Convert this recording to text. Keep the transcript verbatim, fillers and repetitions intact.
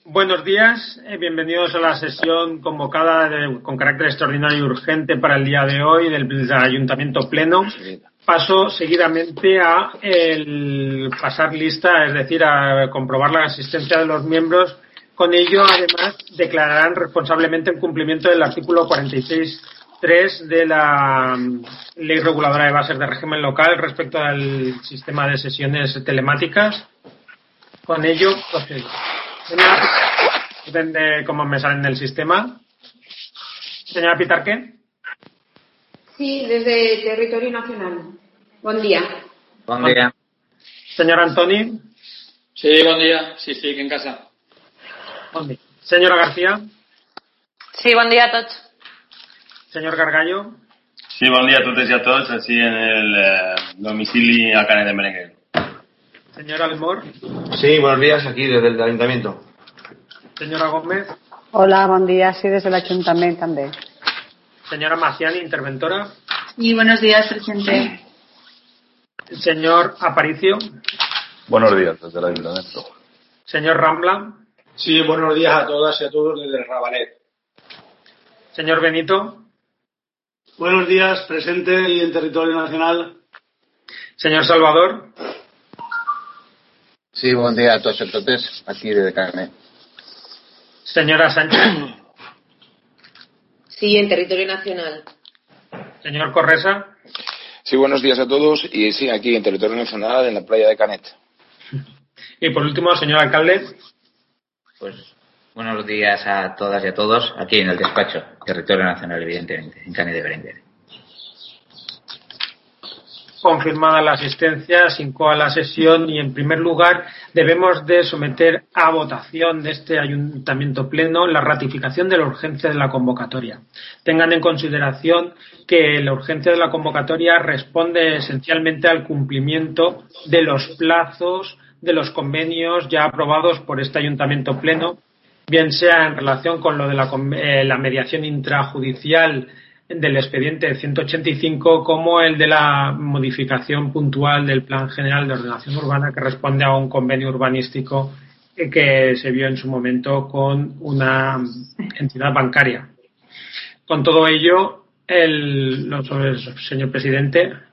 Buenos días, eh, bienvenidos a la sesión convocada de, con carácter extraordinario y urgente para el día de hoy del, del Ayuntamiento Pleno. Paso seguidamente a el pasar lista, es decir, a comprobar la asistencia de los miembros. Con ello, además, declararán responsablemente el cumplimiento del artículo cuarenta y seis punto tres de la Ley Reguladora de Bases de Régimen Local respecto al sistema de sesiones telemáticas. Con ello, procedo. Depende cómo me salen del sistema. Señora Pitarqué. Sí, desde Territorio Nacional. Buen día. Buen día. Señor Antoni. Sí, buen día. Sí, sí, que en casa. Buen día. Señora García. Sí, buen día a tots. Señor Gargallo. Sí, bon dia a totes i a tots, així en el eh, domicili a Canet de Berenguer. Señor Almor. Sí, buenos días, aquí desde el Ayuntamiento. Señora Gómez. Hola, buen día, sí, desde el Ayuntamiento también. Señora Maciani, interventora. Y buenos días, presidente. Señor Aparicio. Buenos días, desde el Ayuntamiento. Señor Rambla. Sí, buenos días a todas y a todos desde el Rabanet. Señor Benito. Buenos días, presente y en territorio nacional. Señor Salvador. Sí, buen día a todos y a todas, aquí desde Canet. Señora Sánchez. Sí, en territorio nacional. Señor Corresa. Sí, buenos días a todos y sí, aquí en territorio nacional, en la playa de Canet. Y por último, señor alcalde. Pues buenos días a todas y a todos, aquí en el despacho, territorio nacional, evidentemente, en Canet de Berenguer. Confirmada la asistencia, se incoa la sesión y, en primer lugar, debemos de someter a votación de este Ayuntamiento Pleno la ratificación de la urgencia de la convocatoria. Tengan en consideración que la urgencia de la convocatoria responde esencialmente al cumplimiento de los plazos de los convenios ya aprobados por este Ayuntamiento Pleno, bien sea en relación con lo de la, eh, la mediación intrajudicial del expediente ciento ochenta y cinco como el de la modificación puntual del Plan General de Ordenación Urbana, que responde a un convenio urbanístico que se vio en su momento con una entidad bancaria. Con todo ello, el, el señor presidente.